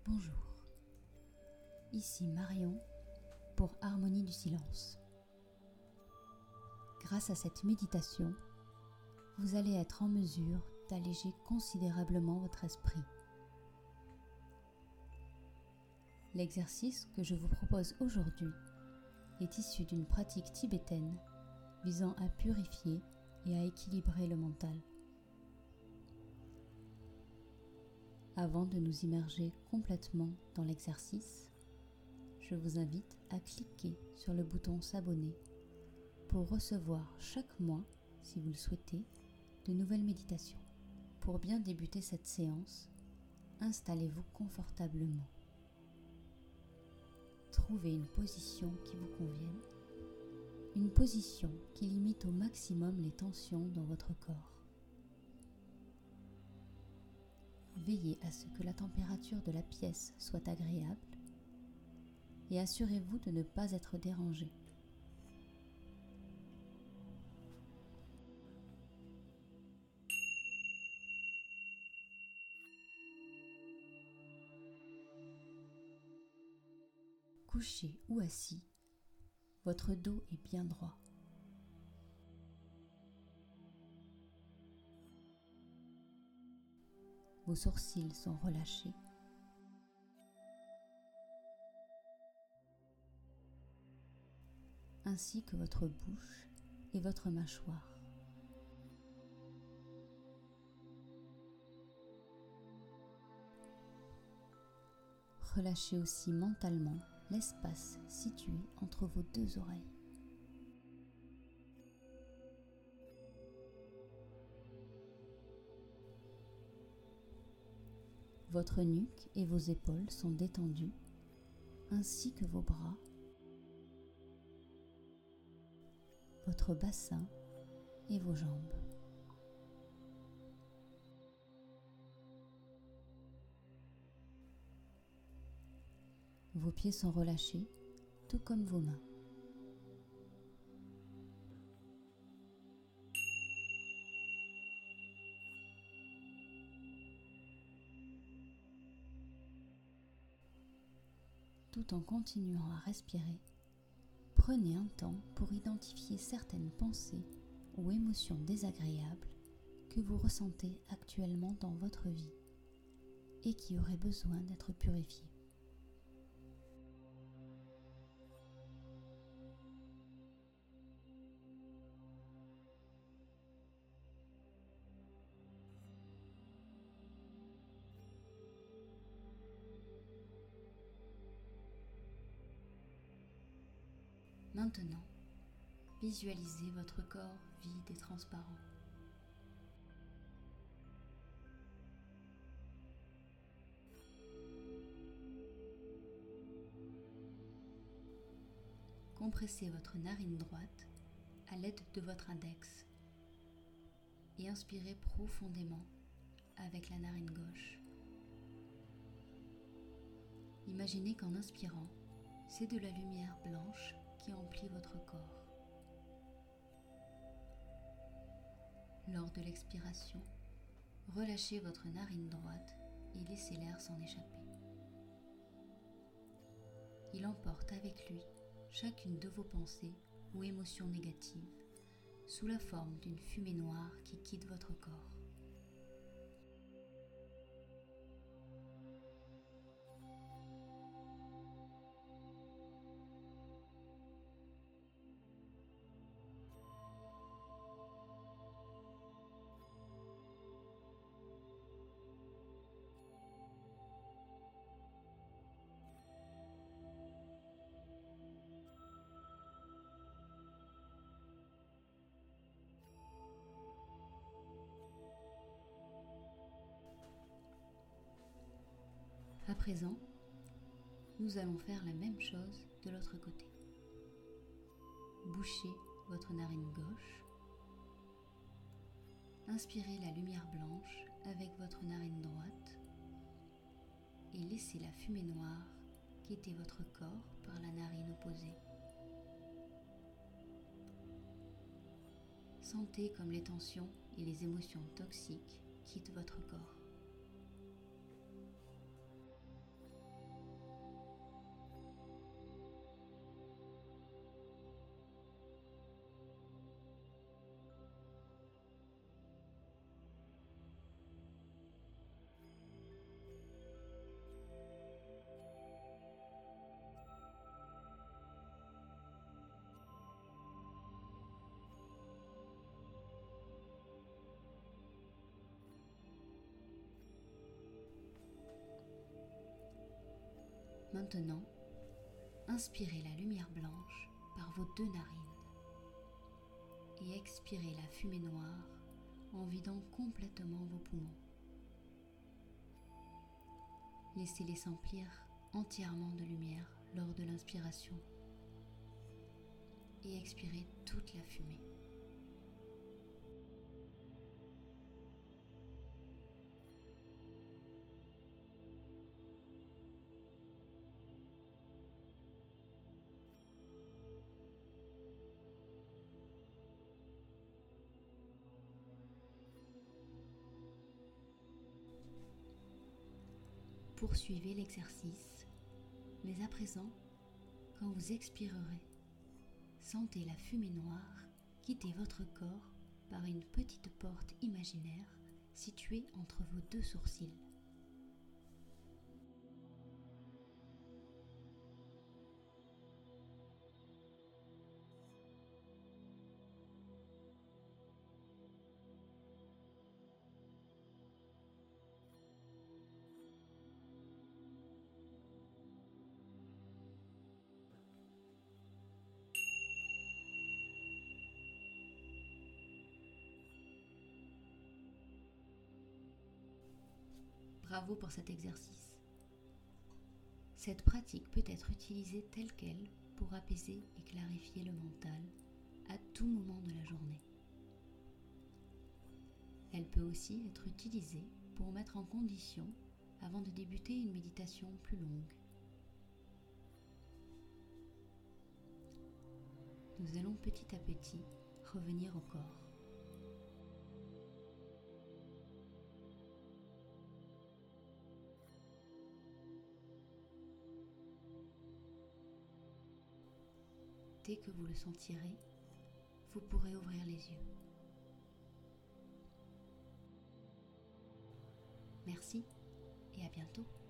Bonjour, ici Marion pour Harmonie du silence. Grâce à cette méditation, vous allez être en mesure d'alléger considérablement votre esprit. L'exercice que je vous propose aujourd'hui est issu d'une pratique tibétaine visant à purifier et à équilibrer le mental. Avant de nous immerger complètement dans l'exercice, je vous invite à cliquer sur le bouton s'abonner pour recevoir chaque mois, si vous le souhaitez, de nouvelles méditations. Pour bien débuter cette séance, installez-vous confortablement. Trouvez une position qui vous convienne, une position qui limite au maximum les tensions dans votre corps. Veillez à ce que la température de la pièce soit agréable et assurez-vous de ne pas être dérangé. Couché ou assis, votre dos est bien droit. Vos sourcils sont relâchés. Ainsi que votre bouche et votre mâchoire. Relâchez aussi mentalement l'espace situé entre vos deux oreilles. Votre nuque et vos épaules sont détendues, ainsi que vos bras, votre bassin et vos jambes. Vos pieds sont relâchés, tout comme vos mains. Tout en continuant à respirer, prenez un temps pour identifier certaines pensées ou émotions désagréables que vous ressentez actuellement dans votre vie et qui auraient besoin d'être purifiées. Maintenant, visualisez votre corps vide et transparent. Compressez votre narine droite à l'aide de votre index et inspirez profondément avec la narine gauche. Imaginez qu'en inspirant, c'est de la lumière blanche qui emplit votre corps. Lors de l'expiration, relâchez votre narine droite et laissez l'air s'en échapper. Il emporte avec lui chacune de vos pensées ou émotions négatives sous la forme d'une fumée noire qui quitte votre corps. À présent, nous allons faire la même chose de l'autre côté. Bouchez votre narine gauche. Inspirez la lumière blanche avec votre narine droite et laissez la fumée noire quitter votre corps par la narine opposée. Sentez comme les tensions et les émotions toxiques quittent votre corps. Maintenant, inspirez la lumière blanche par vos 2 narines et expirez la fumée noire en vidant complètement vos poumons. Laissez-les s'emplir entièrement de lumière lors de l'inspiration et expirez toute la fumée. Poursuivez l'exercice, mais à présent, quand vous expirerez, sentez la fumée noire quitter votre corps par une petite porte imaginaire située entre vos 2 sourcils. Bravo pour cet exercice. Cette pratique peut être utilisée telle qu'elle pour apaiser et clarifier le mental à tout moment de la journée. Elle peut aussi être utilisée pour mettre en condition avant de débuter une méditation plus longue. Nous allons petit à petit revenir au corps. Dès que vous le sentirez, vous pourrez ouvrir les yeux. Merci et à bientôt.